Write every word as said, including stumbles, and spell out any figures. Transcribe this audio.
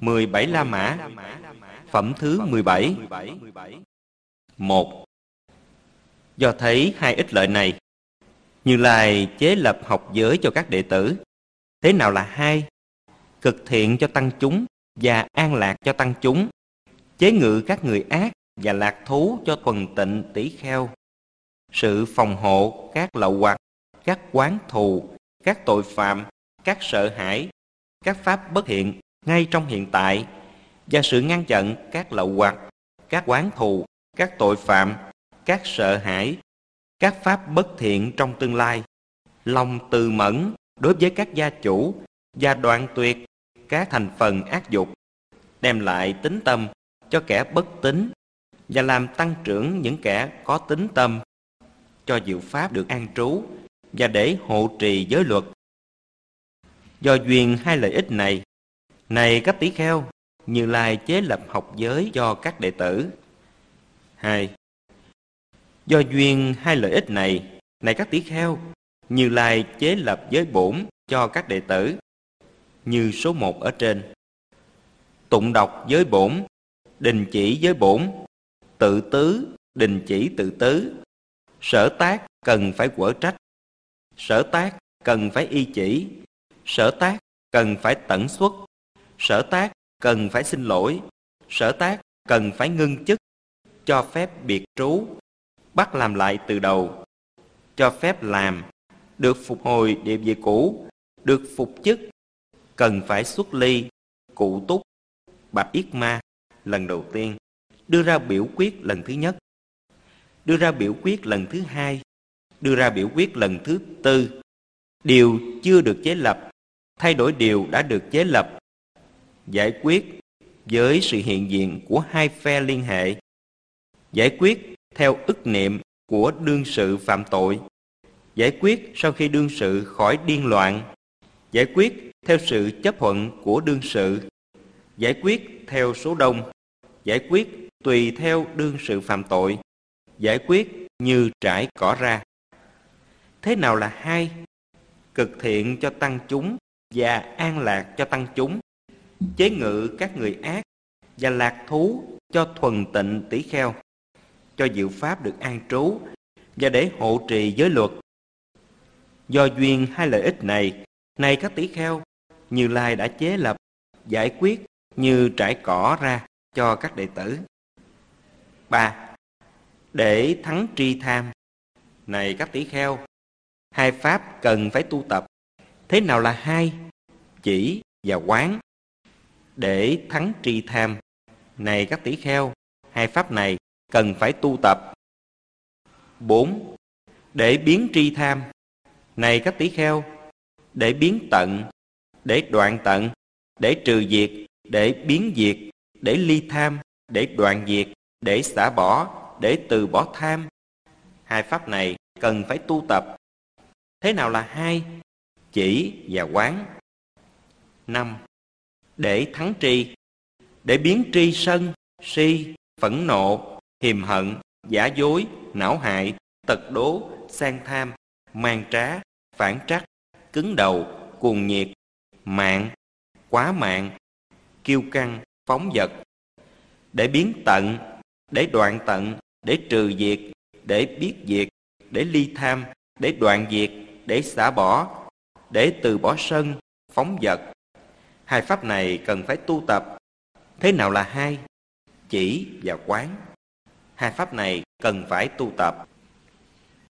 mười bảy La Mã. Phẩm thứ mười bảy. Một. Do thấy hai ích lợi này, Như Lai chế lập học giới cho các đệ tử. Thế nào là hai? Cực thiện cho tăng chúng và an lạc cho tăng chúng, chế ngự các người ác và lạc thú cho thuần tịnh tỷ kheo, sự phòng hộ các lậu hoặc, các oán thù, các tội phạm, các sợ hãi, các pháp bất thiện ngay trong hiện tại, và sự ngăn chặn các lậu hoặc, các oán thù, các tội phạm, các sợ hãi, các pháp bất thiện trong tương lai, lòng từ mẫn đối với các gia chủ và đoạn tuyệt các thành phần ác dục, đem lại tính tâm cho kẻ bất tín và làm tăng trưởng những kẻ có tính tâm, cho diệu pháp được an trú và để hộ trì giới luật. Do duyên hai lợi ích này, này các tỷ kheo, Như Lai chế lập học giới cho các đệ tử. Hai. Do duyên hai lợi ích này, này các tỷ kheo, Như Lai chế lập giới bổn cho các đệ tử, như số một ở trên. Tụng đọc giới bổn, đình chỉ giới bổn, tự tứ, đình chỉ tự tứ, sở tác cần phải quở trách, sở tác cần phải y chỉ, sở tác cần phải tẩn xuất, sở tác cần phải xin lỗi, sở tác cần phải ngưng chức, cho phép biệt trú, bắt làm lại từ đầu, cho phép làm, được phục hồi địa vị cũ, được phục chức, cần phải xuất ly, cụ túc, bạch yết ma lần đầu tiên, đưa ra biểu quyết lần thứ nhất, đưa ra biểu quyết lần thứ hai, đưa ra biểu quyết lần thứ tư, điều chưa được chế lập, thay đổi điều đã được chế lập, giải quyết với sự hiện diện của hai phe liên hệ, giải quyết theo ức niệm của đương sự phạm tội, giải quyết sau khi đương sự khỏi điên loạn, giải quyết theo sự chấp thuận của đương sự, giải quyết theo số đông, giải quyết tùy theo đương sự phạm tội, giải quyết như trải cỏ ra. Thế nào là hai? Cực thiện cho tăng chúng và an lạc cho tăng chúng, chế ngự các người ác và lạc thú cho thuần tịnh tỷ kheo, cho diệu pháp được an trú và để hộ trì giới luật. Do duyên hai lợi ích này, này các tỷ kheo, Như Lai đã chế lập, giải quyết như trải cỏ ra cho các đệ tử. Ba. Để thắng tri tham, này các tỷ kheo, hai pháp cần phải tu tập. Thế nào là hai? Chỉ và quán. Để thắng tri tham, này các tỷ kheo, hai pháp này cần phải tu tập. Bốn. Để biến tri tham, này các tỷ kheo, để biến tận, để đoạn tận, để trừ diệt, để biến diệt, để ly tham, để đoạn diệt, để xả bỏ, để từ bỏ tham. Hai pháp này cần phải tu tập. Thế nào là hai? Chỉ và quán. Năm. Để thắng tri, để biến tri sân, si, phẫn nộ, hiềm hận, giả dối, não hại, tật đố, sang tham, man trá, phản trắc, cứng đầu, cuồng nhiệt, mạn, quá mạn, kiêu căng, phóng dật, để biến tận, để đoạn tận, để trừ diệt, để biết diệt, để ly tham, để đoạn diệt, để xả bỏ, để từ bỏ sân, phóng dật. Hai pháp này cần phải tu tập. Thế nào là hai? Chỉ và quán. Hai pháp này cần phải tu tập.